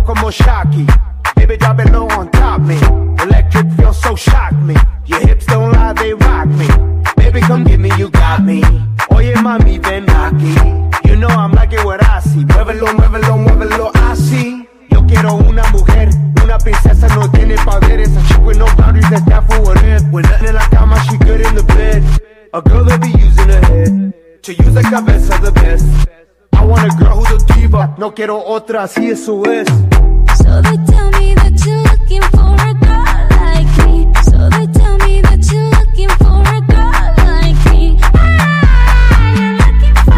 como Shocky. Baby, drop it low on top me. Electric feel so shock me. Your hips don't lie, they rock me. Baby, come get me, you got me. Oye, mami, ven aquí. You know I'm liking what I see. Muévelo, muévelo, muévelo, así. Yo quiero una mujer, una princesa, no tiene poderes. A chick with no boundaries, that's down for what it. When nothing in la cama, she good in the bed. A girl that be using her head to use la cabeza the best. I want a girl who's a diva, no quiero otra, así eso es. So they tell me that you're looking for a girl like me. So they tell me that you're looking for a girl like me. You're looking for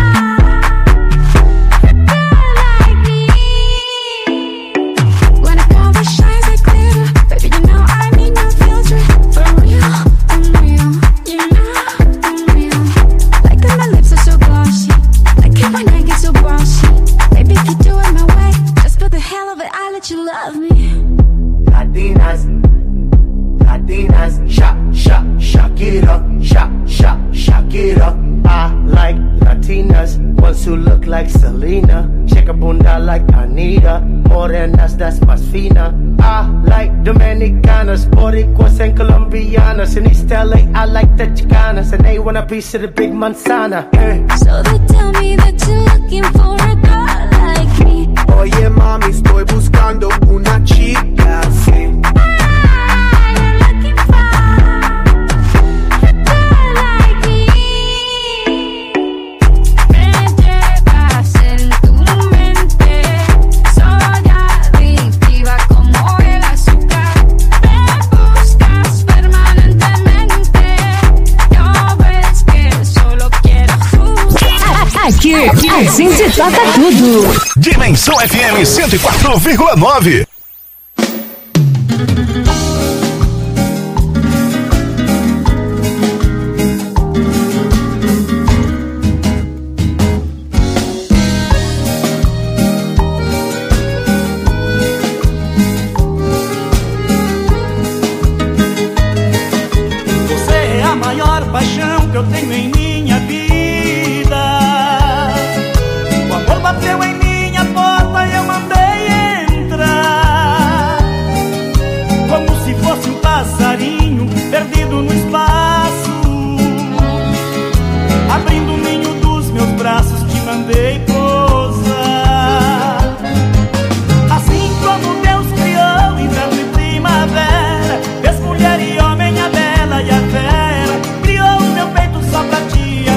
a girl like me. When a girl that shines like glitter, baby, you know I need no filter. For real, I'm real. You know I'm real. Like that my lips are so glossy. Like it when I get so bossy. Baby, if you do it my way, just for the hell of it, I'll let you love me. Latinas, Latinas, shock it up, shock it up. I like Latinas, ones who look like Selena, shake a bunda like Anita, morenas that's más fina. I like Dominicanas, Boricuas and Colombianas. In East LA, I like the Chicanas, and they want a piece of the big manzana. So they tell me that you're looking for a girl like me. Oye mami, estoy buscando una chica así. Aqui a gente toca tudo. Dimensão FM 104,9. Você é a maior paixão que eu tenho em minha vida. Bateu em minha porta e eu mandei entrar, como se fosse um passarinho perdido no espaço. Abrindo o ninho dos meus braços, te mandei pousar. Assim como Deus criou inverno e primavera, fez mulher e homem, a bela e a fera, criou o meu peito só pra te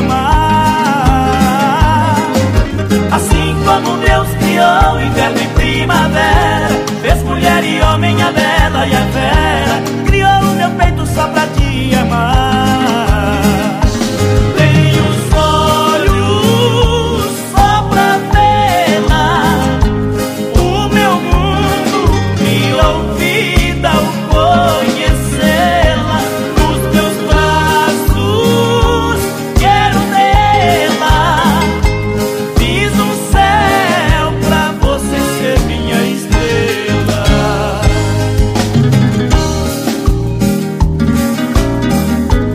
amar. Assim como Deus criou inverno e primavera, fez mulher e homem, a bela e a fera, criou o meu peito só pra te amar. Tenho os olhos só pra vê-la, o meu mundo virou vida ao conhecê-la. Nos teus braços quero tê-la. Fiz um céu pra você ser minha estrela.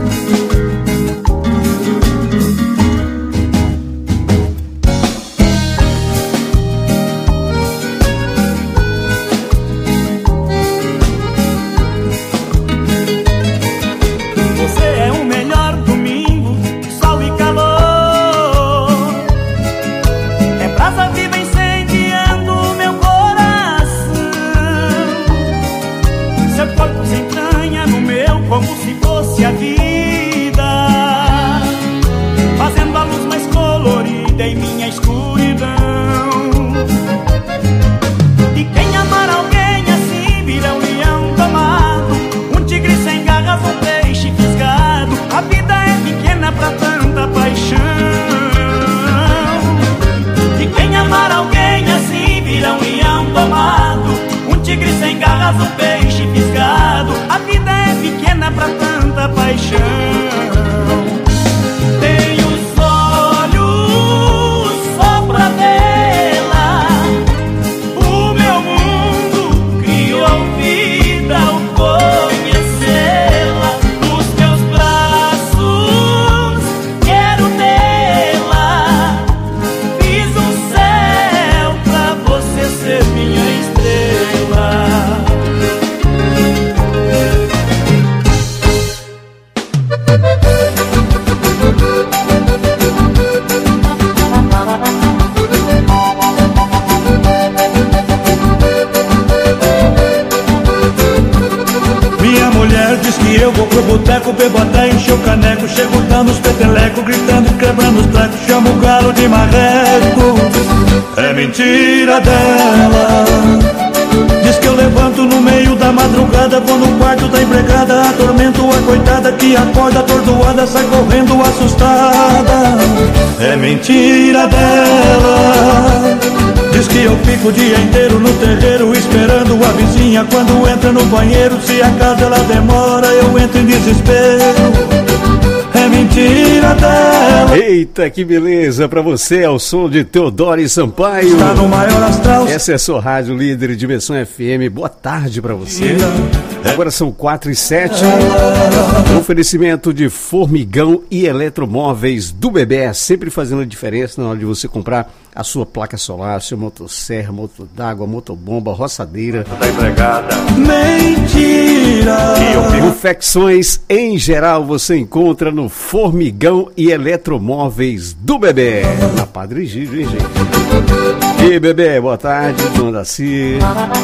boteco, bebo até encher o caneco. Chego dando os petelecos, gritando e quebrando os trecos. Chamo o galo de marreco. É mentira dela. Diz que eu levanto no meio da madrugada, vou no quarto da empregada, atormento a coitada que acorda atordoada, sai correndo assustada. É mentira dela. Diz que eu fico o dia inteiro no terreiro esperando a vizinha quando entra no banheiro. Se a casa ela demora, eu entro em desespero. É mentira dela. Eita, que beleza pra você, ao som de Teodoro Sampaio. Está no maior astral. Essa é a sua rádio líder de Dimensão FM. Boa tarde pra você. Agora são 4h07. Oferecimento de Formigão e Eletromóveis do Bebé, sempre fazendo a diferença na hora de você comprar a sua placa solar, seu motosserra, motor d'água, motobomba, roçadeira. Da empregada. Mentira. Confecções em geral você encontra no Formigão e Eletromóveis do Bebé. Na Padre Gídio, hein, gente? E Bebé, boa tarde, Dona Daci.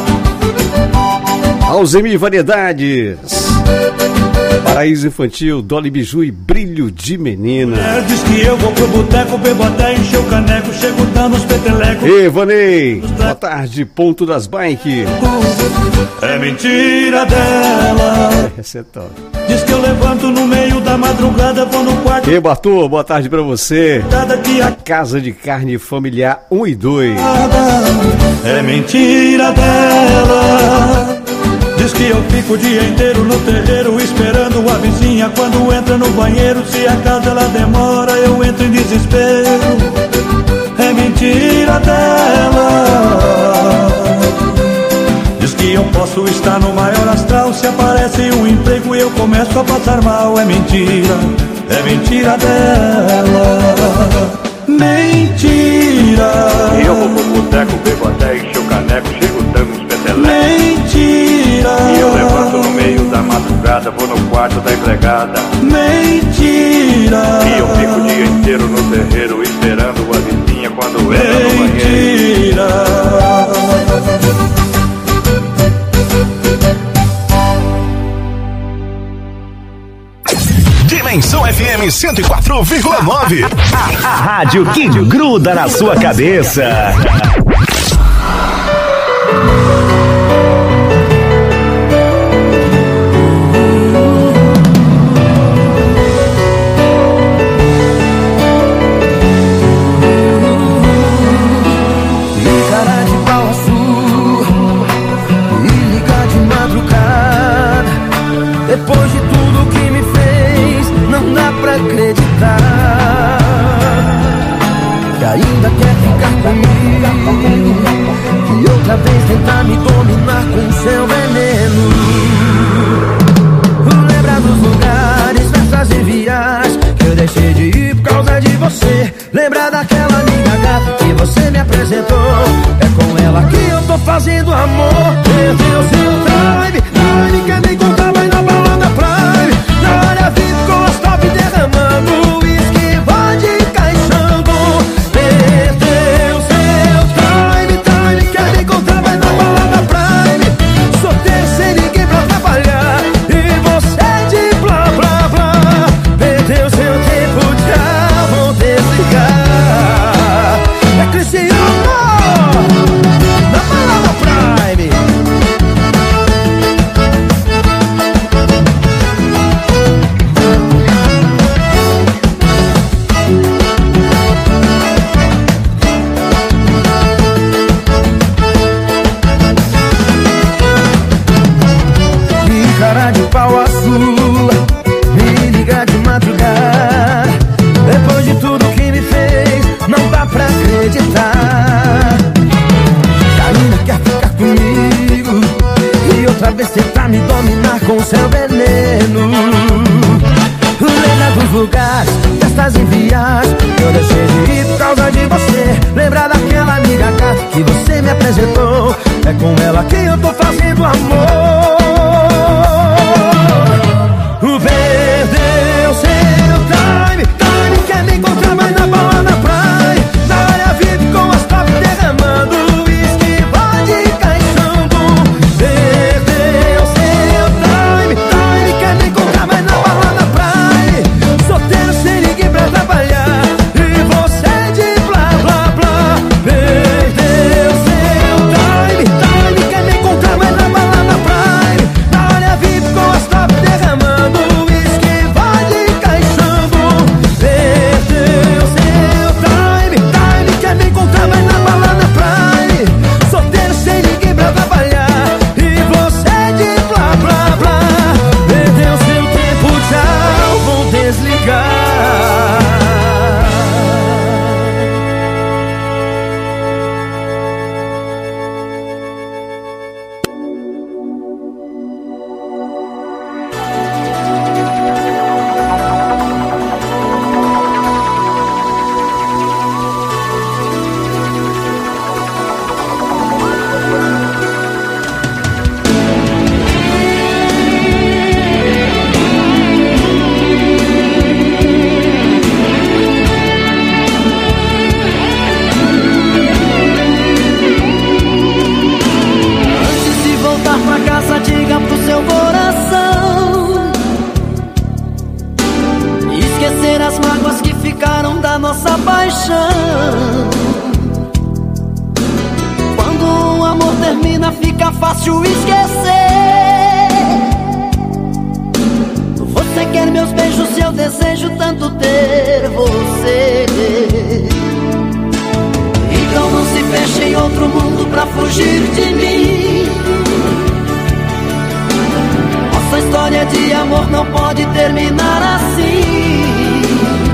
Alzemi Variedades, Paraíso Infantil, Dolly Biju e Brilho de Menina. Diz que eu vou pro boteco, bebo até encher o caneco. Chego dando os petelecos. E Vanei, boa tarde, Ponto das Bike. É mentira dela. Essa é top. Diz que eu levanto no meio da madrugada, vou no quarto. E Bartô, boa tarde pra você. A Casa de Carne Familiar 1 e 2. É mentira dela. Diz que eu fico o dia inteiro no terreiro esperando a vizinha quando entra no banheiro. Se a casa ela demora, eu entro em desespero. É mentira dela. Diz que eu posso estar no maior astral. Se aparece um emprego e eu começo a passar mal. É mentira dela. Mentira. E eu vou pro boteco, bebo até encher o caneco. Chego dando uns petelecos. Mentira. E eu levanto no meio da madrugada, vou no quarto da empregada. Mentira. E eu fico o dia inteiro no terreiro esperando a vizinha quando entra no banheiro. Mentira. Dimensão FM 104,9. A rádio que gruda na sua cabeça. Cara de pau azul e ligar de madrugada. Depois de tudo que me fez, não dá pra acreditar que ainda quer ficar comigo, que outra vez tentar me dominar com seu veneno. Lembra dos lugares, festas e viagens que eu deixei de ir por causa de você. Lembra daquela amiga gata que você me apresentou. É com ela que eu tô fazendo amor. Perdeu seu time, quer me encontrar, vai na balada Prime. Na área VIP com as top derramando uísque, vodka encaixando. Perdeu seu time, quer me encontrar, vai na balada Prime. Solteiro sem ninguém pra trabalhar e você de blá blá blá. Perdeu seu tempo, já vou desligar. É Cristiano na balada Prime. Que cara de pau azul, me liga de madrugada. Depois de tudo que me fez, não dá pra acreditar. Karina quer ficar comigo e outra vez tentar me dominar com seu veneno. Lembra dos lugares, festas e viagens que eu deixei de ir por causa de você. Lembra daquela amiga gata que você me apresentou. É com ela que eu tô fazendo amor. Perdeu seu time, quer me encontrar, mas na balada Prime. Na área VIP com as top derramando uísque, vodka encaixando. Perdeu seu time, quer me encontrar, mas na balada nossa paixão. Quando o amor termina, fica fácil esquecer. Você quer meus beijos e eu desejo tanto ter você. Então não se feche em outro mundo pra fugir de mim. Nossa história de amor não pode terminar assim.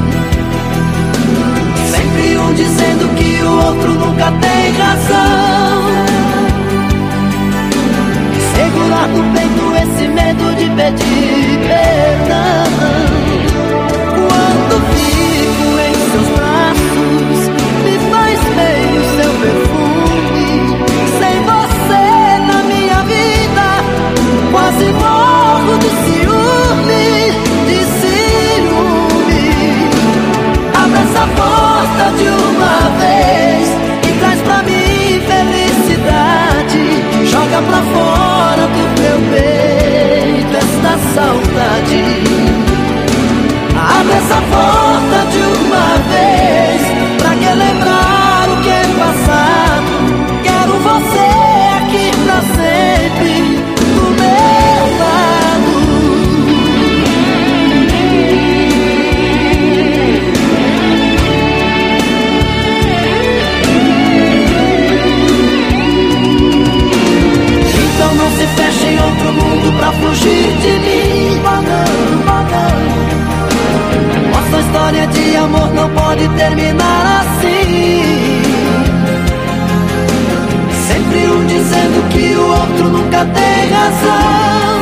Sempre um dizendo que o outro nunca tem razão. Segurar no peito esse medo de pedir perdão. Quando fico em seus braços, me faz bem o seu perfume. Sem você na minha vida, quase morro de ciúme, de ciúme. Abre essa porta de uma vez e traz pra mim felicidade. Joga pra fora do meu peito esta saudade. Abre essa porta de uma vez, pra que lembrar o que é passado. Quero você aqui pra sempre, do meu lado. Então não se feche em outro mundo pra fugir de mim. Nossa história de amor não pode terminar assim. Sempre um dizendo que o outro nunca tem razão.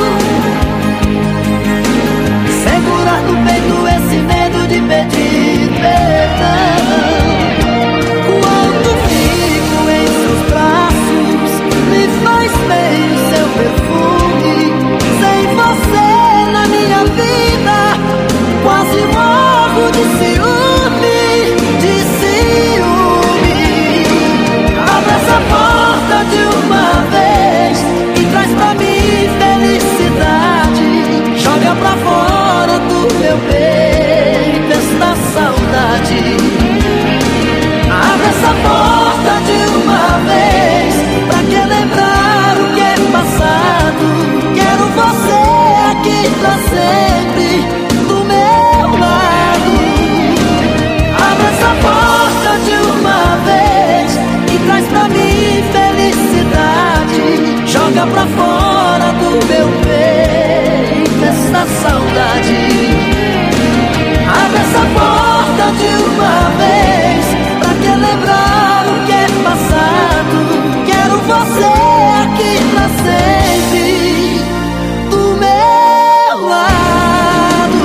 Segurar no peito esse medo de pedir perdão. Quando fico em seus braços, me faz bem o seu perfume. Sem você na minha vida, quase morro de ciúme, de ciúme. Abre essa porta de uma vez e traz pra mim felicidade. Joga pra fora do meu peito esta saudade. Abre essa porta de uma vez, pra que lembrar o que é passado. Quero você aqui pra sempre, do meu lado. Abre essa porta de uma vez e traz pra mim felicidade. Joga pra fora do meu peito esta saudade. Abre essa porta de uma vez, pra que lembrar o que é passado. Quero você aqui pra sempre, do meu lado.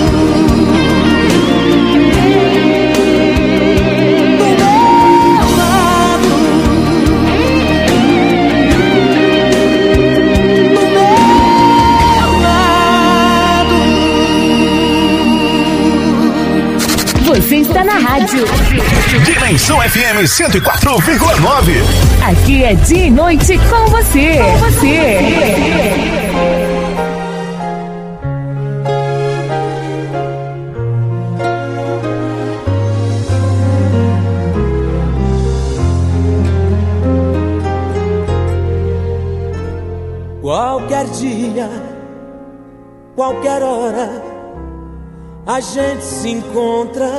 Do meu lado. Do meu lado. Você está na rádio Dimensão FM 104,9. Aqui é dia e noite com você. Com você. Qualquer dia, qualquer hora, a gente se encontra.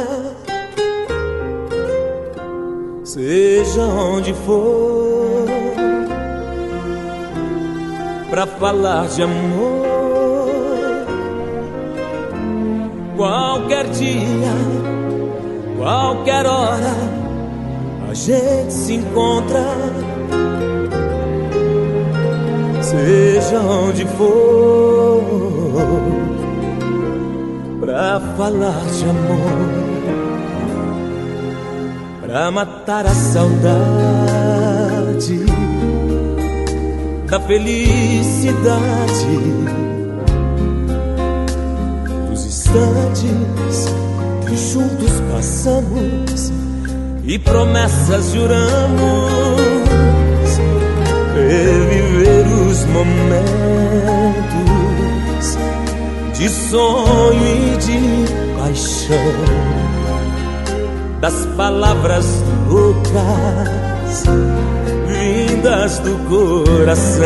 Seja onde for, pra falar de amor. Qualquer dia, qualquer hora, a gente se encontra. Seja onde for, pra falar de amor. Pra matar a saudade da felicidade, dos instantes que juntos passamos e promessas juramos, reviver os momentos de sonho e de paixão. das palavras loucas vindas do coração.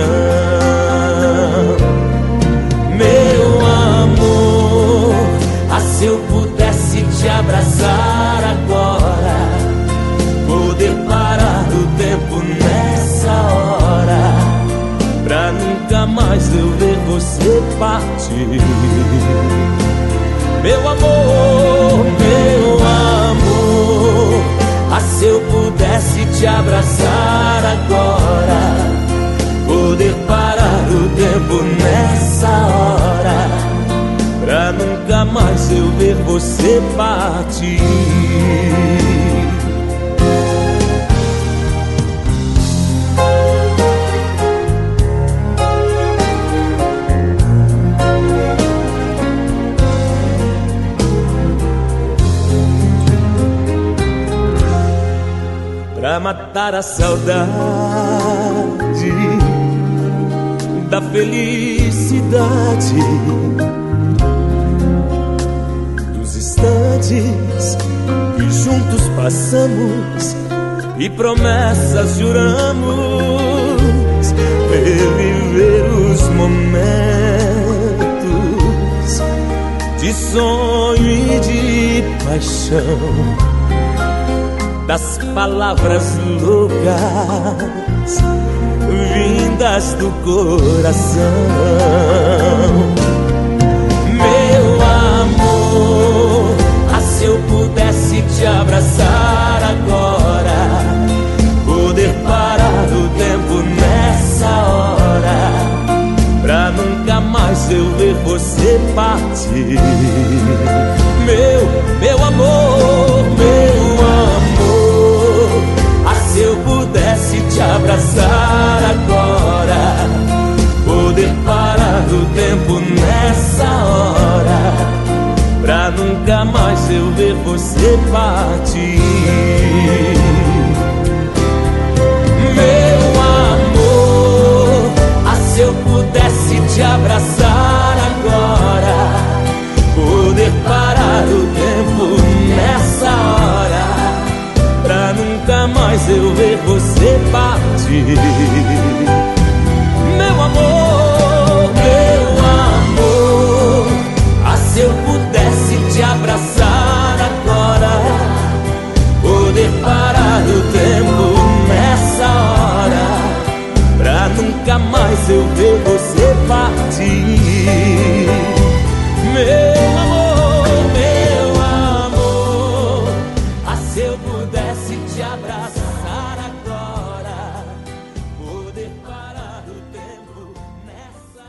Meu amor, se eu pudesse te abraçar agora, poder parar o tempo nessa hora, pra nunca mais eu ver você partir. Meu amor, se eu pudesse te abraçar agora, poder parar o tempo nessa hora, pra nunca mais eu ver você partir. Pra matar a saudade da felicidade, dos instantes que juntos passamos e promessas juramos, reviver os momentos de sonho e de paixão, das palavras loucas vindas do coração. Meu amor, se eu pudesse te abraçar agora, poder parar o tempo nessa hora, pra nunca mais eu ver você partir. Meu amor, se eu pudesse te abraçar agora, poder parar o tempo nessa hora, pra nunca mais eu ver você partir. Meu amor, se eu pudesse te abraçar agora, poder parar o tempo nessa hora, pra nunca mais eu ver você partir. Meu amor, se eu pudesse te abraçar agora, poder parar o tempo nessa hora, pra nunca mais eu ver você partir. Meu amor, se eu pudesse te abraçar agora, poder parar o tempo nessa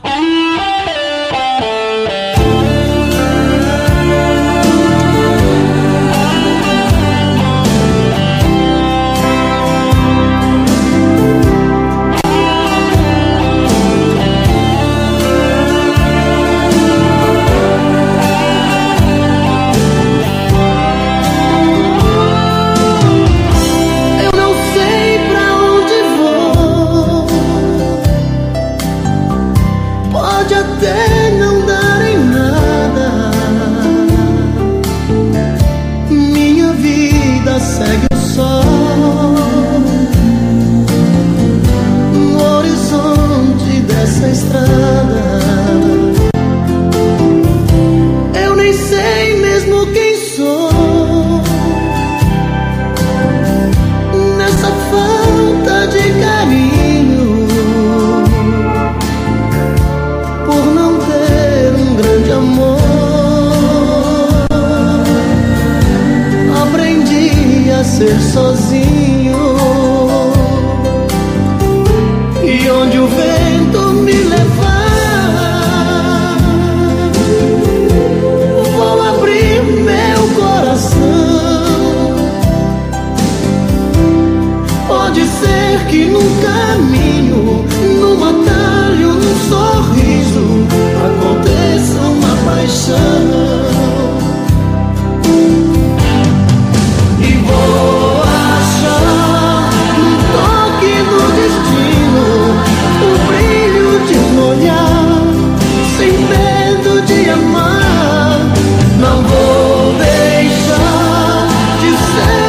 ser sozinho, e onde o vento me levar, vou abrir meu coração. Pode ser que num caminho, num atalho, num sorriso, aconteça uma paixão. Vou achar no toque do destino o brilho de um olhar, sem medo de amar. Não vou deixar de ser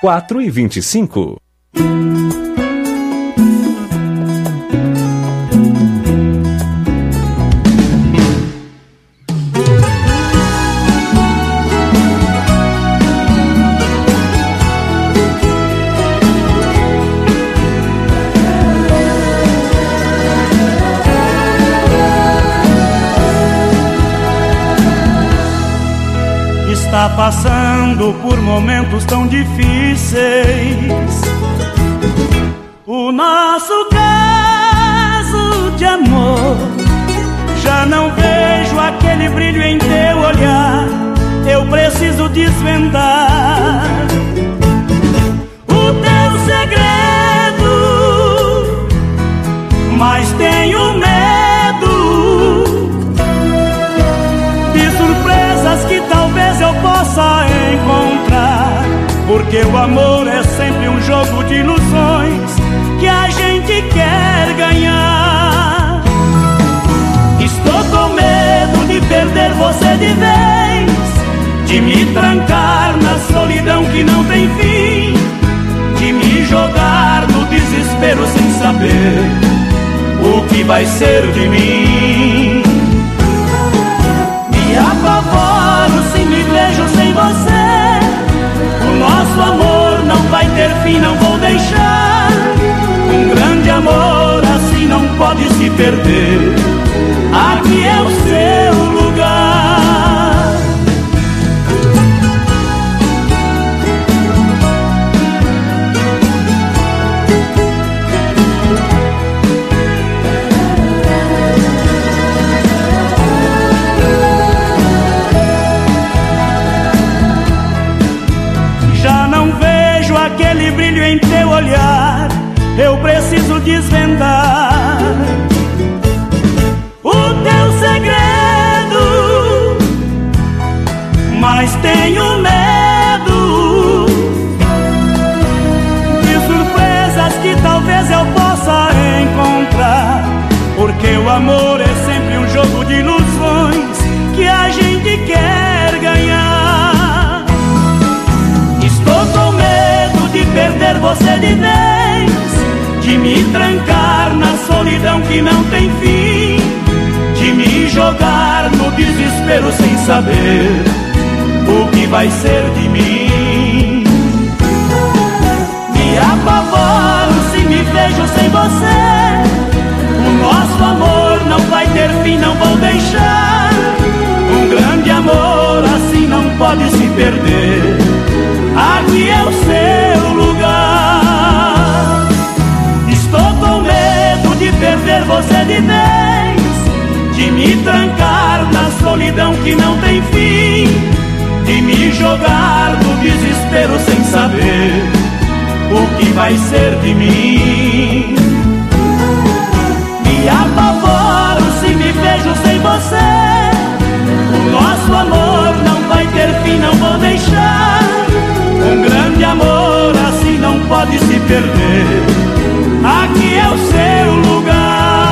4h25. Está passando por momentos tão difíceis. O nosso caso de amor, já não vejo aquele brilho em teu olhar. Eu preciso desvendar o teu segredo, mas tenho medo de surpresas que talvez eu possa encontrar, porque o amor é sempre um jogo de ilusões que a gente quer ganhar. Estou com medo de perder você de vez, de me trancar na solidão que não tem fim, de me jogar no desespero sem saber o que vai ser de mim. Me apavoro se me vejo sem você. O nosso amor não vai ter fim, não vou deixar. Um grande amor assim não pode se perder. Aqui é o seu lugar. Já não vejo aquele brilho em teu olhar. Eu preciso desvendar o teu segredo, mas tenho medo de surpresas que talvez eu possa encontrar, porque o amor é sempre um jogo de ilusões que a gente quer ganhar. Estou com medo de perder você de vez, de me trancar na solidão que não tem fim, de me jogar no desespero sem saber o que vai ser de mim. Me apavoro se me vejo sem você. O nosso amor não vai ter fim, não vou deixar. Um grande amor assim não pode se perder. Aqui é o seu lugar. Estou com medo de perder você de vez, de me trancar na solidão que não tem fim, de me jogar no desespero sem saber o que vai ser de mim. Me apavoro se me vejo sem você. O nosso amor não vai ter fim, não vou deixar. Um grande amor assim não pode se perder. Aqui é o seu lugar.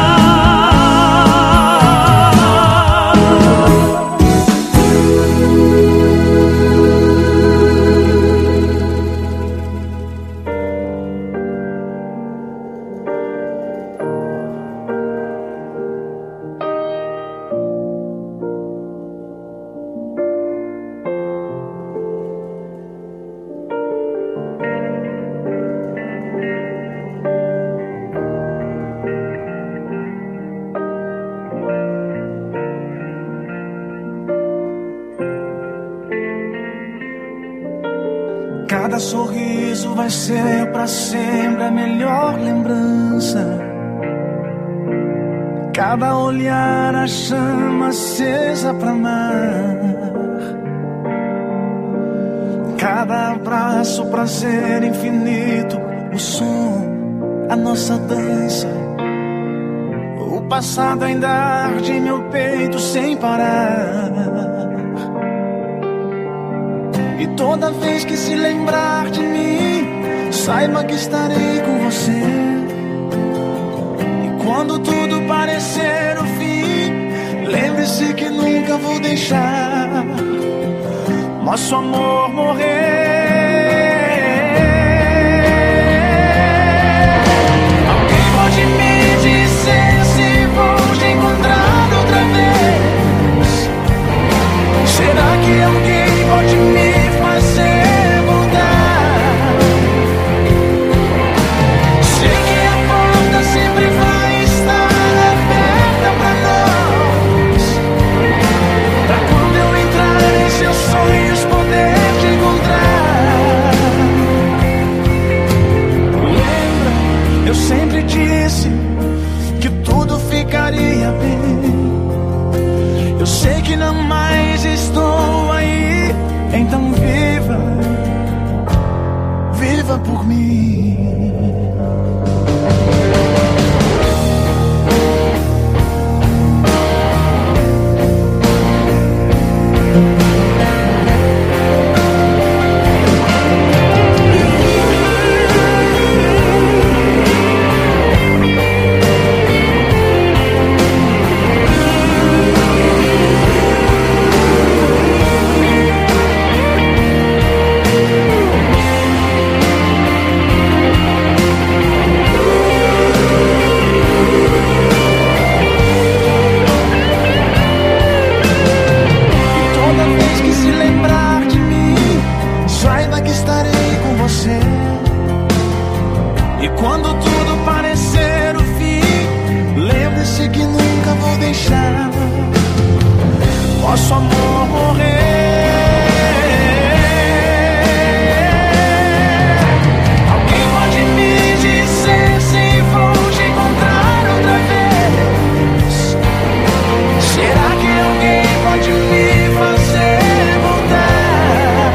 Cada sorriso vai ser pra sempre a melhor lembrança. Cada olhar a chama acesa pra amar. Cada abraço prazer infinito. O som, a nossa dança. O passado ainda arde em meu peito sem parar. E toda vez que se lembrar de mim, saiba que estarei com você. E quando tudo parecer o fim, lembre-se que nunca vou deixar nosso amor morrer. por mim. Nosso amor morrer. Alguém pode me dizer se vou te encontrar outra vez? Será que alguém pode me fazer voltar?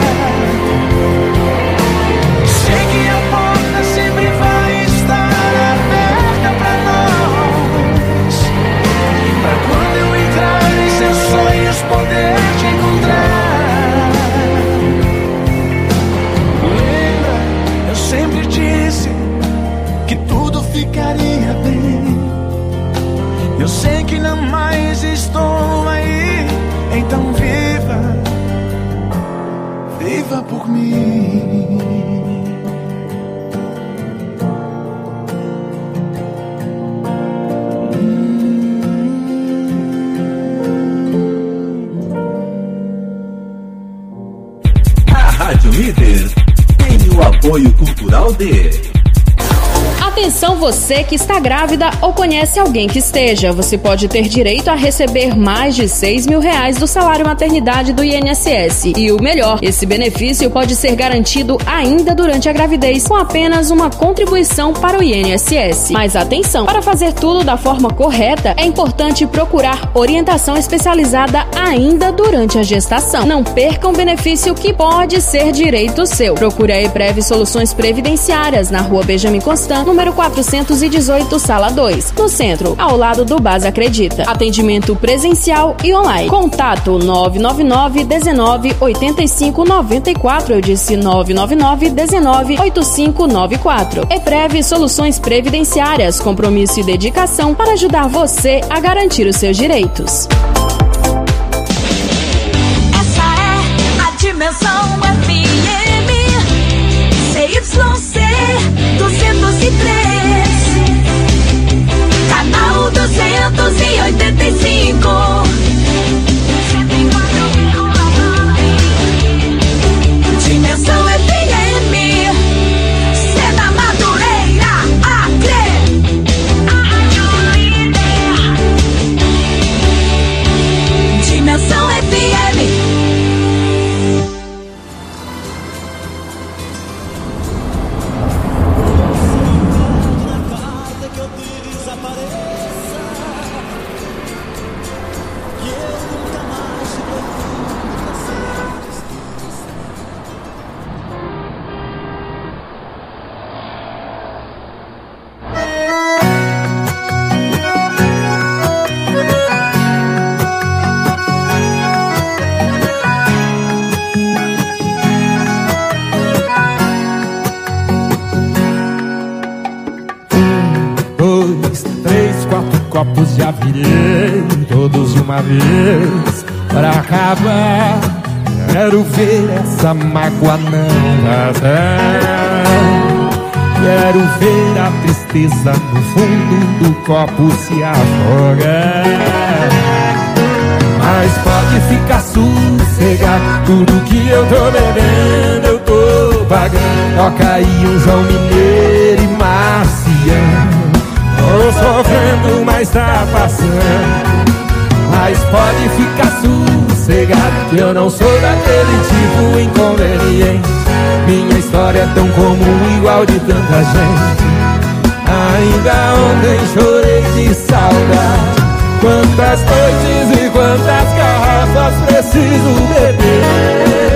Sei que a porta sempre vai estar aberta pra nós, pra quando eu entrar em seus sonhos poder te encontrar. Lembra, eu sempre disse que tudo ficaria bem. Eu sei que não mais estou aí, então viva, viva por mim. Rádio Líder tem o apoio cultural de... Atenção você que está grávida ou conhece alguém que esteja. Você pode ter direito a receber mais de R$6.000 do salário maternidade do INSS. E o melhor, esse benefício pode ser garantido ainda durante a gravidez com apenas uma contribuição para o INSS. Mas atenção, para fazer tudo da forma correta, é importante procurar orientação especializada ainda durante a gestação. Não perca um benefício que pode ser direito seu. Procure a EPREV Soluções Previdenciárias na Rua Benjamin Constant, número 418, sala 2, no centro, ao lado do Base Acredita. Atendimento presencial e online. Contato 999-19-85-94. Eu disse 999-19-8594. EPREV Soluções Previdenciárias. Compromisso e dedicação para ajudar você a garantir os seus direitos. Essa é a Dimensão FM CYC 203, canal 285, 104,9. Dimensão FM, Sena Madureira, Acre, a Rádio Líder. Dimensão FM. Copos já virei, todos de uma vez, pra acabar. Quero ver essa mágoa não vazar. Quero ver a tristeza no fundo do copo se afogar. Mas pode ficar sossegado, tudo que eu tô bebendo eu tô pagando. Toca aí um João Mineiro e Marciano. Tô sofrendo, mas tá passando. Mas pode ficar sossegado, que eu não sou daquele tipo inconveniente. Minha história é tão comum, igual de tanta gente. Ainda ontem chorei de saudade. Quantas noites e quantas garrafas preciso beber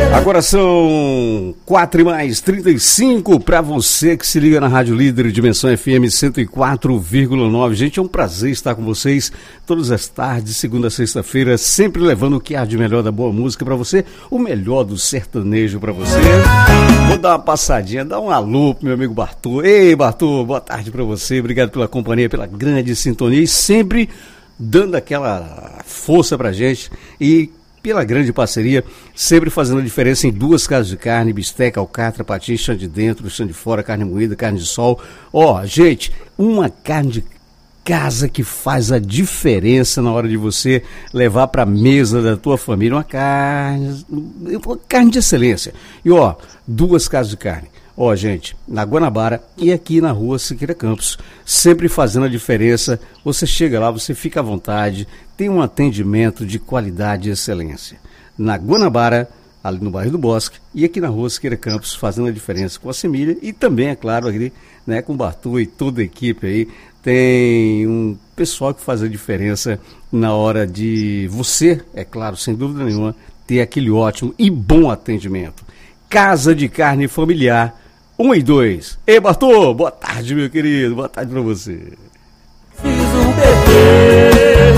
Agora são 4h35 para você que se liga na Rádio Líder Dimensão FM 104,9. Gente, é um prazer estar com vocês todas as tardes, segunda a sexta-feira, sempre levando o que há de melhor da boa música para você, o melhor do sertanejo para você. Vou dar uma passadinha, dar um alô pro meu amigo Bartô. Ei, Bartô, boa tarde para você, obrigado pela companhia, pela grande sintonia e sempre dando aquela força pra gente e pela grande parceria, sempre fazendo a diferença em duas casas de carne, bisteca, alcatra, patinho, chão de dentro, chão de fora, carne moída, carne de sol. Ó, gente, uma carne de casa que faz a diferença na hora de você levar para a mesa da tua família, uma carne de excelência. E ó, duas casas de carne. Ó, gente, na Guanabara e aqui na rua Siqueira Campos, sempre fazendo a diferença. Você chega lá, você fica à vontade, tem um atendimento de qualidade e excelência. Na Guanabara, ali no bairro do Bosque, e aqui na rua Siqueira Campos, fazendo a diferença com a Semília e também, é claro, ali, né, com o Bartô e toda a equipe aí. Tem um pessoal que faz a diferença na hora de você, é claro, sem dúvida nenhuma, ter aquele ótimo e bom atendimento. Casa de Carne Familiar 1 e 2. Ei, Bartô, boa tarde, meu querido, boa tarde pra você. Fiz um bebê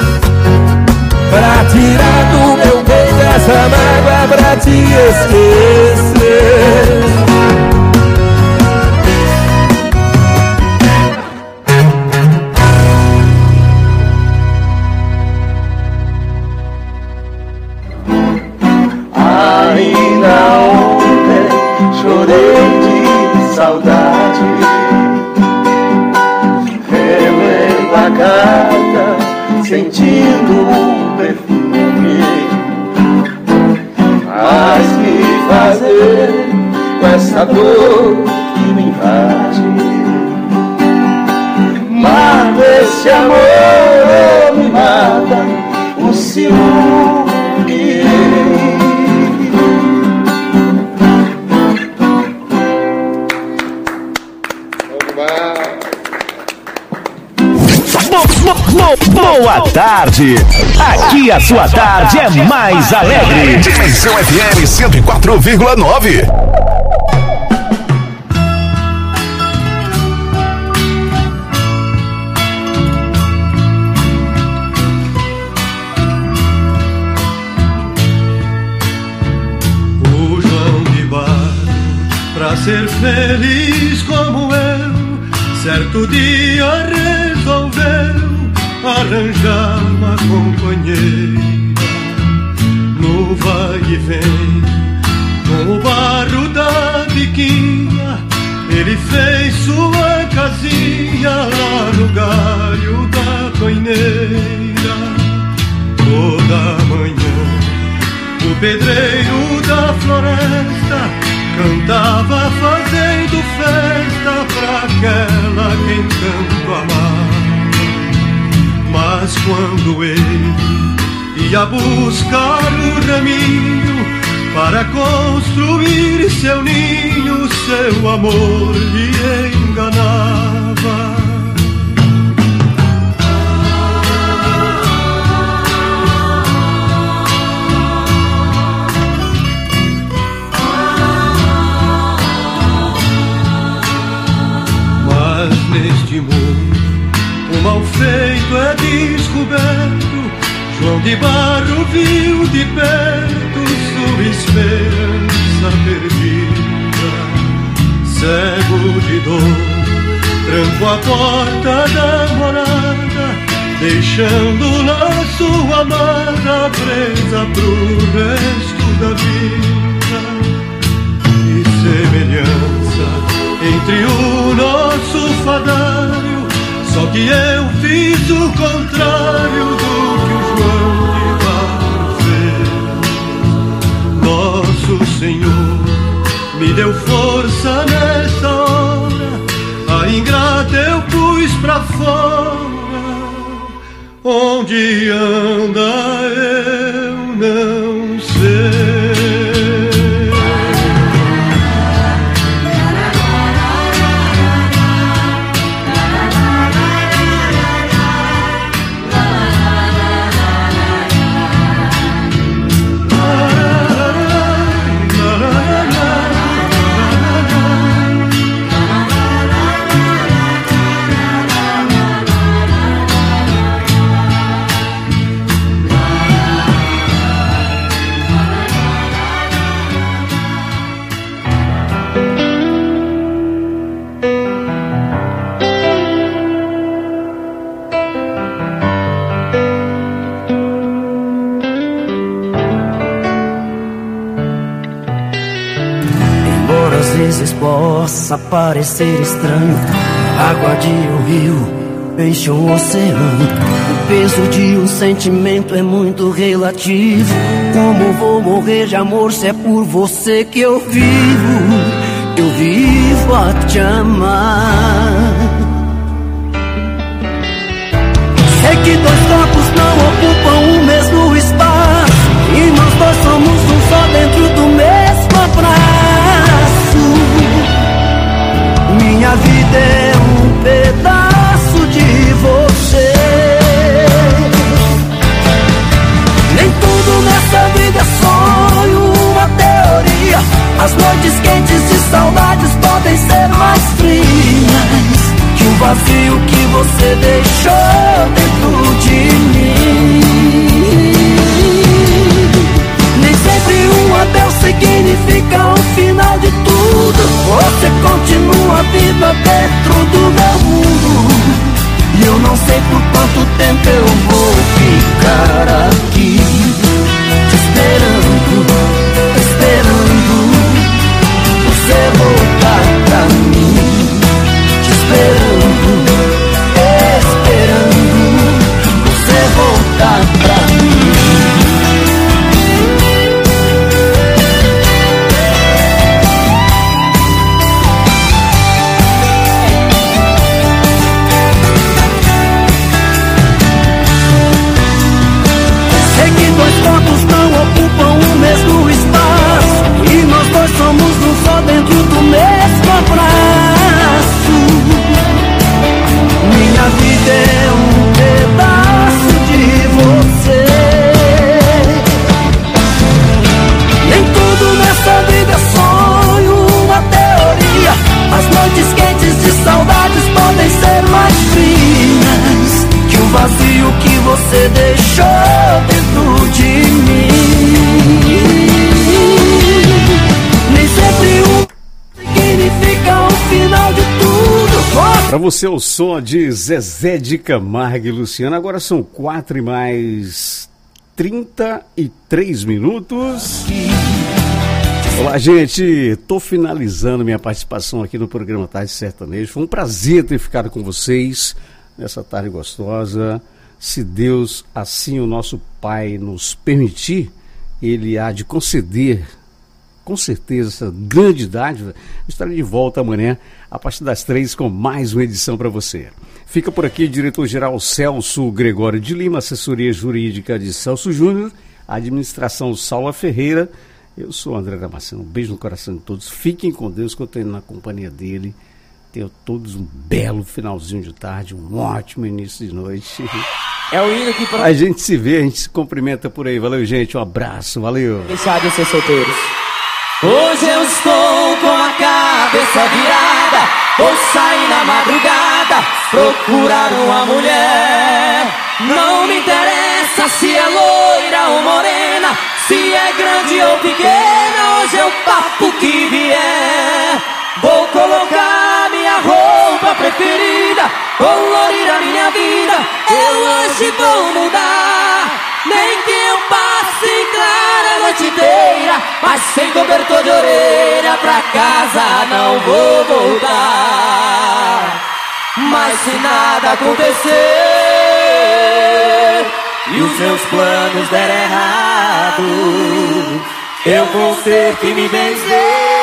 pra tirar do meu peito essa mágoa, pra te esquecer. Ainda ontem chorei de saudade, relendo a carta, sentindo o perfume. Mas que fazer com essa dor que me invade? Mas esse amor me mata, o ciúme. Boa tarde. Aqui a sua tarde é mais alegre. Dimensão FM 104,9. O João de Barro, pra ser feliz como eu, certo dia resolveu arranjar uma companheira. No vai e vem, com o barro da biquinha, ele fez sua casinha lá no galho da coineira. Toda manhã o pedreiro da floresta cantava fazendo festa pra aquela quem tanto amava. Mas quando ele ia buscar o raminho para construir seu ninho, seu amor lhe enganava. Mas neste mundo o mal feito é descoberto. João de Barro viu de perto sua esperança perdida. Cego de dor, trancou a porta da morada, deixando lá sua amada presa pro resto da vida. Que semelhança entre o nosso fadário, só que eu fiz o contrário do que o João de Barro fez. Nosso Senhor me deu força nessa hora, a ingrata eu pus pra fora. Onde anda eu não sei. às vezes possa parecer estranho, água de um rio, peixe um oceano. O peso de um sentimento é muito relativo. Como vou morrer de amor se é por você que eu vivo? Eu vivo a te amar. Sei que dois corpos não ocupam o mesmo espaço, e nós dois somos um só dentro do mesmo abraço. Minha vida é um pedaço de você. Nem tudo nessa vida é sonho, uma teoria. As noites quentes de saudades podem ser mais frias que o vazio que você deixou dentro de mim. Nem sempre um adeus significa o final de tudo. Você continua viva dentro do meu mundo, e eu não sei por quanto tempo eu vou ficar aqui te esperando, esperando você voltar pra mim. Te esperando, esperando você voltar pra mim. Sei que dois corpos não ocupam o mesmo espaço, e nós dois somos um só dentro do mesmo abraço. Minha vida é um pedaço de você. Nem tudo nessa vida é sonho, uma teoria. As noites quentes de saudades podem ser mais frias que o vazio que você deixou dentro de mim. Nem sempre significa o final de tudo. Pra você o som de Zezé de Camargo e Luciano. Agora são 4:33. Olá, gente. Tô finalizando minha participação aqui no programa Tarde Sertanejo. Foi um prazer ter ficado com vocês nessa tarde gostosa. Se Deus, assim o nosso Pai, nos permitir, Ele há de conceder, com certeza, essa grande dádiva. Estarei de volta amanhã, a partir das 3, com mais uma edição para você. Fica por aqui, diretor-geral Celso Gregório de Lima, assessoria jurídica de Celso Júnior, administração Saula Ferreira. Eu sou André Damasceno. Um beijo no coração de todos. Fiquem com Deus, que eu estou indo na companhia dele. Tenham todos um belo finalzinho de tarde, um ótimo início de noite. É o hino que... A gente se vê, a gente se cumprimenta por aí. Valeu, gente. Um abraço. Valeu. Deixar de ser solteiros. Hoje eu estou com a cabeça virada, vou sair na madrugada, procurar uma mulher. Não me interessa se é loira ou morena, se é grande ou pequena, hoje é o papo que vier. Vou colocar minha roupa preferida, colorir a minha vida, eu hoje vou mudar. Nem que eu passe clara a noite inteira, mas sem cobertor de orelha, pra casa não vou voltar. Mas se nada acontecer e os meus planos der errado, eu vou ter que me benzer.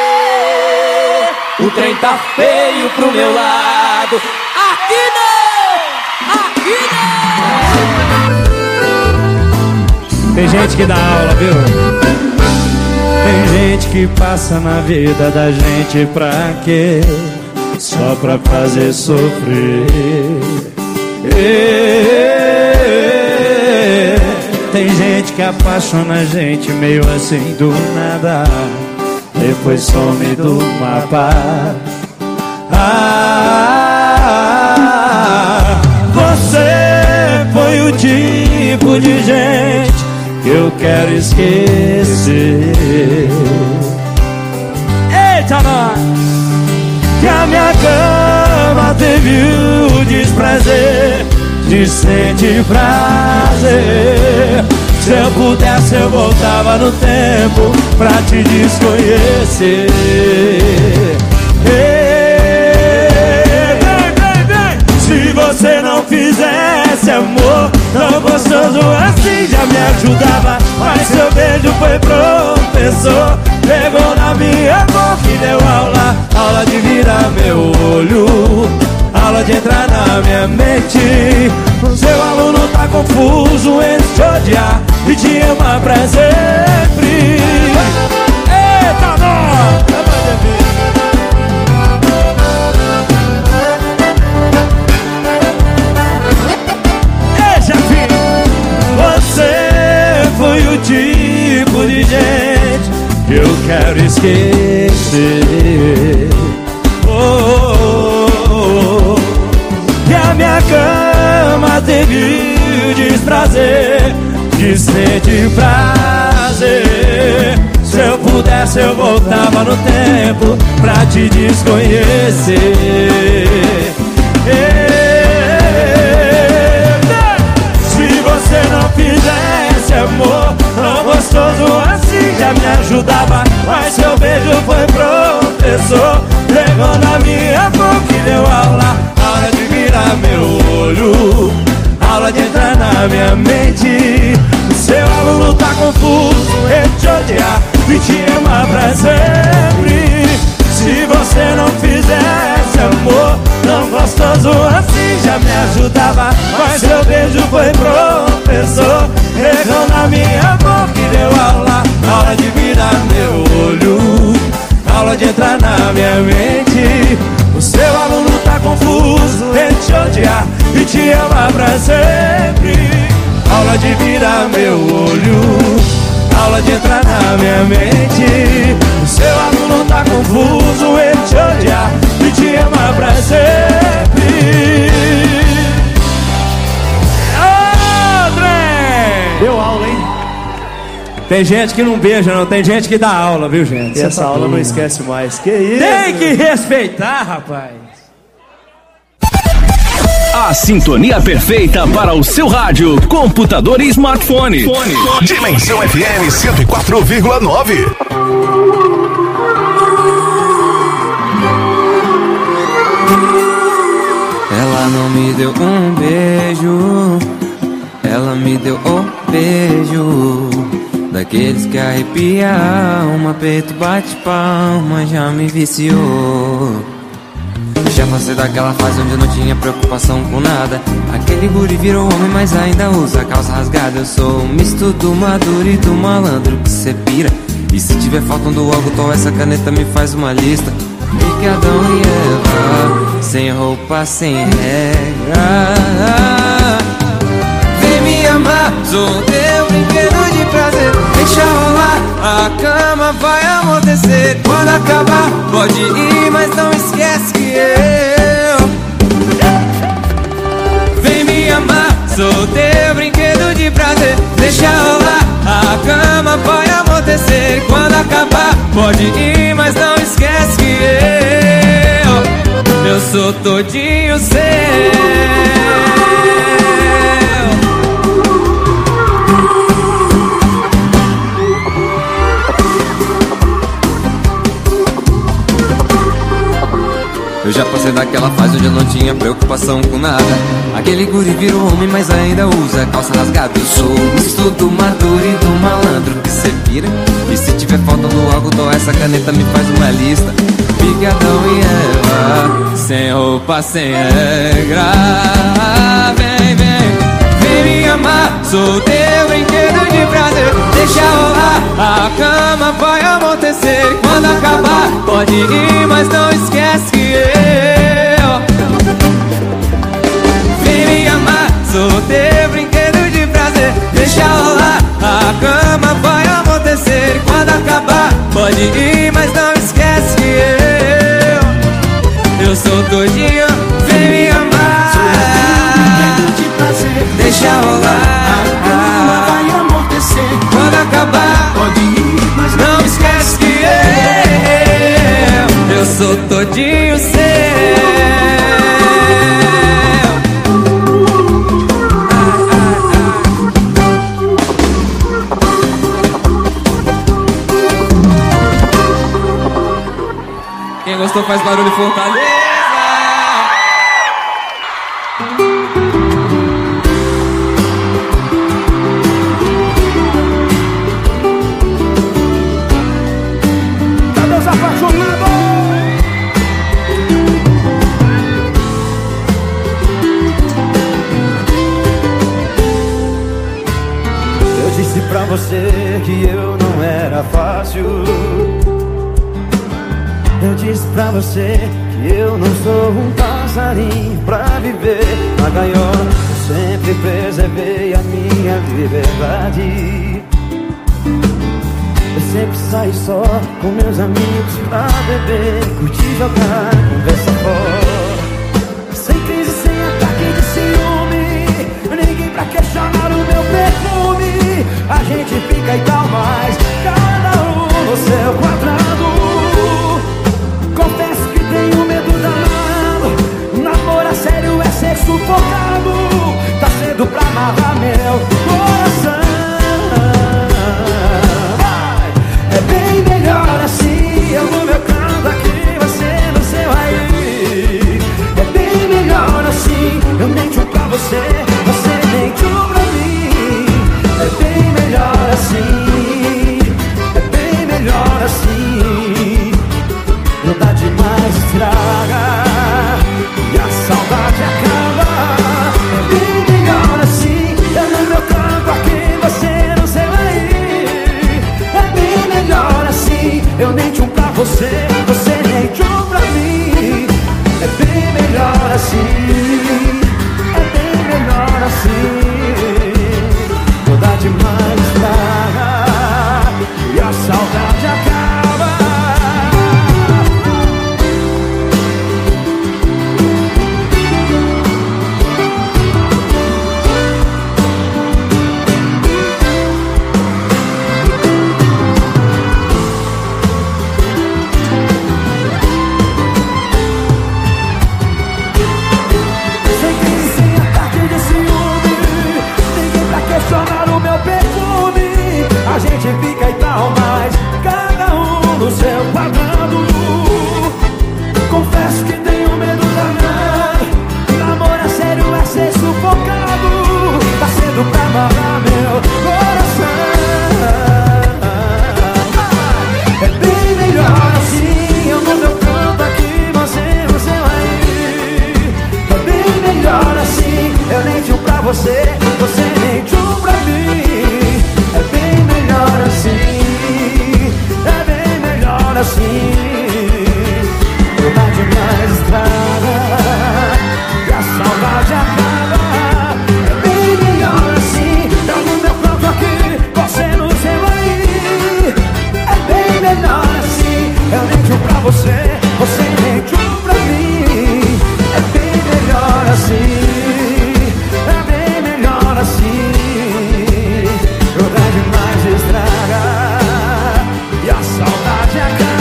O trem tá feio pro meu lado. Aqui não! Aqui não! Tem gente que dá aula, viu? Tem gente que passa na vida da gente pra quê? Só pra fazer sofrer. Tem gente que apaixona a gente meio assim do nada, depois some do mapa. Você foi o tipo de gente que eu quero esquecer. Eita, nós! Que a minha cama teve o desprazer de sentir prazer. Se eu pudesse eu voltava no tempo pra te desconhecer. ajudava, mas seu beijo foi professor. Pegou na minha boca e deu aula, aula de virar meu olho, aula de entrar na minha mente. O seu aluno tá confuso entre te odiar e te amar pra sempre. Eita, nós! Você foi o tipo de gente que eu quero esquecer. Que a minha cama teve desprazer, que sente prazer. Se eu pudesse eu voltava no tempo pra te desconhecer. Se você não fizesse amor tão gostoso assim, já me ajudava, mas seu beijo foi professor. Pegou na minha boca e deu aula, aula de virar meu olho, aula de entrar na minha mente. O seu aluno tá confuso entre te odiar e te amar pra sempre. Se você não fizesse amor tão gostoso assim, já me ajudava, mas seu beijo foi professor. Pegou na minha boca e deu aula, aula de virar meu olho, aula de entrar na minha mente. O seu aluno tá confuso entre te odiar e te amar pra sempre. Aula de virar meu olho, aula de entrar na minha mente. O seu aluno tá confuso entre te odiar e te amar pra sempre. Deu aula, hein? Tem gente que não beija, não. Tem gente que dá aula, viu, gente? E essa aula não esquece mais. Que isso? Tem que respeitar, rapaz. A sintonia perfeita para o seu rádio, computador e smartphone. Dimensão FM 104,9. Ela não me deu um beijo, ela me deu o beijo daqueles que arrepia a alma, peito bate palma, já me viciou. Já passei daquela fase onde eu não tinha preocupação com nada. Aquele guri virou homem, mas ainda usa calça rasgada. Eu sou um misto do maduro e do malandro que cê pira. E se tiver faltando algo, tô essa caneta me faz uma lista. Fique Adão e Eva, sem roupa, sem regra. Vem me amar, sou teu brinquedo de prazer. Deixa rolar, a cama vai amortecer. Quando acabar, pode ir, mas não esquece que eu vem me amar, sou teu brinquedo de prazer. Deixa rolar, a cama vai amortecer. Quando acabar, pode ir, mas não esquece que eu sou todinho seu. Eu já passei daquela fase onde eu não tinha preocupação com nada. Aquele guri virou homem, mas ainda usa calça rasgada. Eu sou o misto do maduro e do malandro que cê pira. E se tiver faltando algo, dou essa caneta, me faz uma lista. Fique Adão e Eva, sem roupa, sem regra. Vem, vem, vem me amar, sou teu brinquedo de prazer. Deixa rolar, a cama vai amortecer. Quando acabar, pode ir, mas não esquece que vem me amar, sou teu brinquedo de prazer. Deixa rolar, a cama vai amortecer. Quando acabar, pode ir, mas não esquece que eu sou todinho. Vem me amar, sou teu brinquedo de prazer. Deixa rolar, a cama vai amortecer. Quando acabar, pode ir, mas não esquece que eu sou todinho seu. Quem gostou faz barulho, Fortaleza. você que eu não era fácil. Eu disse pra você que eu não sou um passarinho pra viver na gaiola. Eu sempre preservei a minha liberdade. Eu sempre saio só com meus amigos pra beber, curtir, jogar, conversa fora. Sem crise, sem ataque de ciúme, ninguém pra questionar o meu perfume. A gente fica e tal, mas cada um no seu quadrado. Confesso que tenho medo danado, namoro a sério é ser sufocado. Tá cedo pra amarrar meu coração. É bem melhor assim, eu no meu canto aqui, você no seu aí. É bem melhor assim, eu mento pra você, você mentiu pra mim. É bem melhor assim, é bem melhor assim. Não dá demais, estraga e a saudade acaba. É bem melhor assim, eu no meu canto aqui, você no seu aí. É bem melhor assim, eu nem tchum pra você, você nem tchum pra mim. É bem melhor assim, é bem melhor assim. Não dá demais, estraga e a saudade acaba. A gente fica e tal, mas cada um no seu quadrado. Confesso que tenho medo danado, namoro a sério é ser sufocado. Tá cedo pra amarrar meu coração. É bem melhor assim, eu no meu canto aqui, você no seu aí. É bem melhor assim, eu nem tchum pra você, você nem tchum pra mim. É bem melhor assim, é bem melhor assim. Não dá demais, estraga e a saudade acaba. É bem melhor assim, eu no meu canto aqui, você no seu aí. É bem melhor assim, eu nem tchum pra você, você nem tchum pra mim. É bem melhor assim, é bem melhor assim. Não dá demais, estraga e a saudade acaba.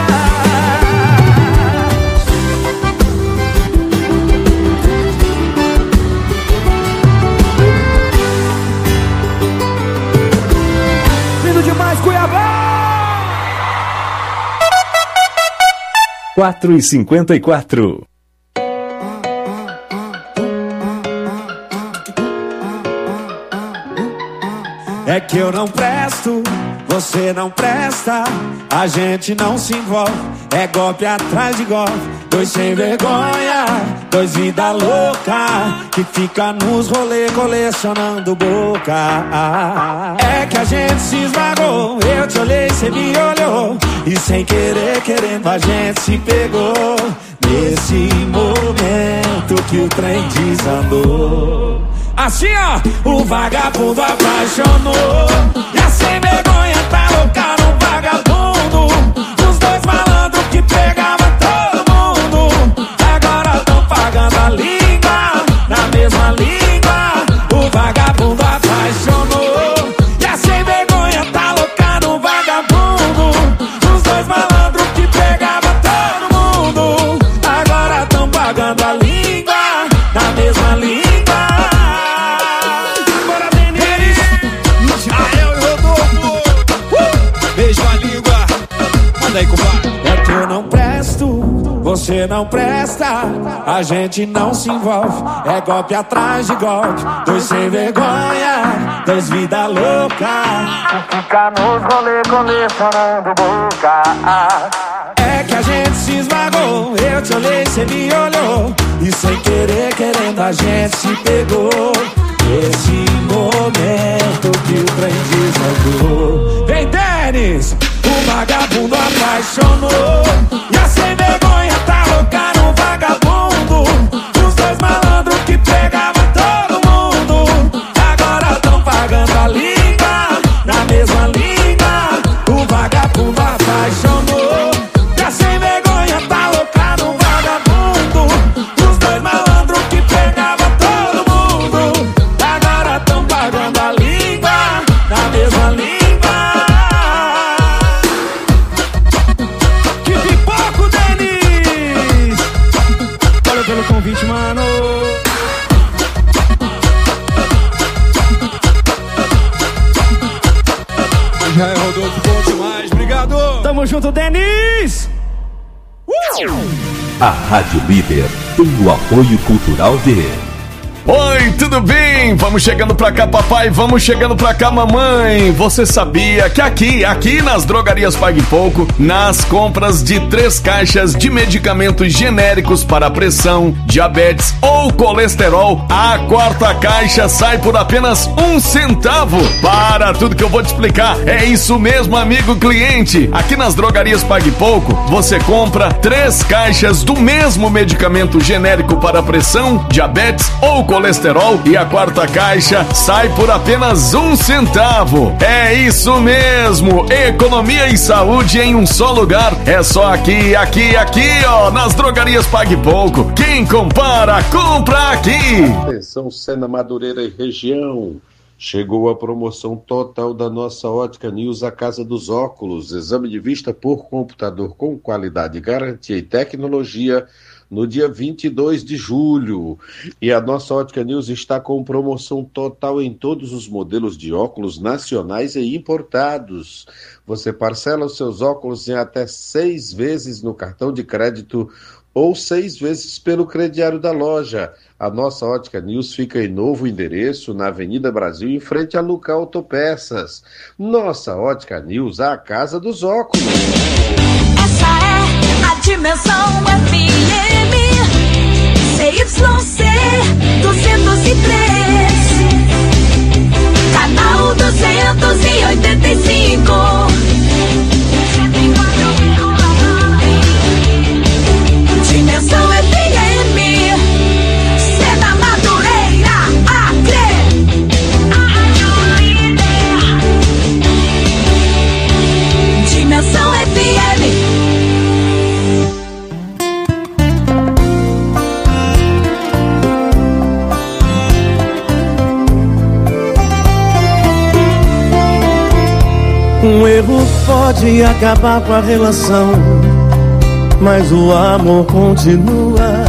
Lindo demais, Cuiabá! 4h54. É que eu não presto, você não presta, a gente não se envolve, é golpe atrás de golpe, dois sem vergonha, dois vida louca, que fica nos rolê colecionando boca. É que a gente se esmagou, eu te olhei, cê me olhou, e sem querer, querendo a gente se pegou, nesse momento que o trem desandou. Assim ó, o vagabundo apaixonou, e a sem vergonha tá louca no vagabundo. Os dois malandros que pegavam todo mundo, agora tão pagando a língua, na mesma língua. O vagabundo apaixonou, e a sem vergonha tá louca no vagabundo. Os dois malandros que pegavam todo mundo, agora tão pagando a língua, na mesma língua. É que eu não presto, você não presta, a gente não se envolve, é golpe atrás de golpe, dois sem vergonha, dois vida louca, fica nos rolê colecionando boca. É que a gente se esmagou, eu te olhei, cê me olhou, e sem querer, querendo a gente se pegou, nesse momento que o trem diz dor. Vem, Denis, o vagabundo apaixonou. E a sem vergonha tá louca no vagabundo. Os dois malandros que pegavam todo mundo agora tão pagando a língua, na mesma língua. O vagabundo apaixonou. E a sem vergonha tá louca no vagabundo. Os dois malandros que pegavam todo mundo agora tão pagando a língua, na mesma língua. Que pipoco, Denis! Valeu pelo convite, mano. Já é Rodolfo, bom demais, obrigado! Tamo junto, Denis! A Rádio Líder tem o apoio cultural de... Oi, tudo bem? Vamos chegando pra cá, papai, vamos chegando pra cá, mamãe. Você sabia que aqui nas drogarias Pague Pouco, nas compras de 3 caixas de medicamentos genéricos para pressão, diabetes ou colesterol, a 4ª caixa sai por apenas 1 centavo. Para tudo que eu vou te explicar, é isso mesmo, amigo cliente. Aqui nas drogarias Pague Pouco, você compra 3 caixas do mesmo medicamento genérico para pressão, diabetes ou colesterol e a 4ª caixa sai por apenas 1 centavo. É isso mesmo, economia e saúde em um só lugar. É só aqui, ó, nas drogarias Pague Pouco. Quem compara, compra aqui. Atenção, Sena, Madureira e região. Chegou a promoção total da nossa Ótica News, a Casa dos Óculos. Exame de vista por computador com qualidade, garantia e tecnologia no dia 22 de julho. E a nossa Ótica News está com promoção total em todos os modelos de óculos nacionais e importados. Você parcela os seus óculos em até 6 vezes no cartão de crédito ou 6 vezes pelo crediário da loja. A nossa Ótica News fica em novo endereço, na Avenida Brasil, em frente a Luca Autopeças. Nossa Ótica News, a casa dos óculos. Essa é a Dimensão FM CYC 203, canal 285. Dimensão FM, Sena, Madureira, Acre. Dimensão FM. Um erro pode acabar com a relação, mas o amor continua.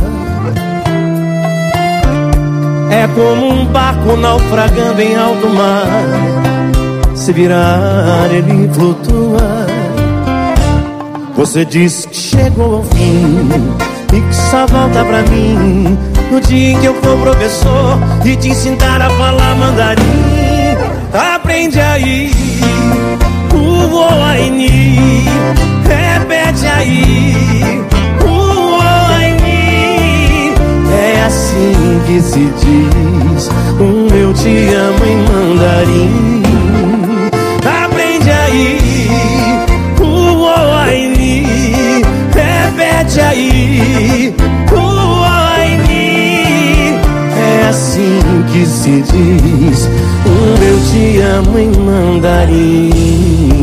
É como um barco naufragando em alto mar. Se virar, ele flutua. Você diz que chegou ao fim e que só volta pra mim no dia em que eu for professor e te ensinar a falar mandarim. Aprende aí o Oaini, repete aí o Oaini. É assim que se diz eu te amo em mandarim. Aprende aí o Oaini, repete aí o Oaini. É assim que se diz eu te amo em mandarim.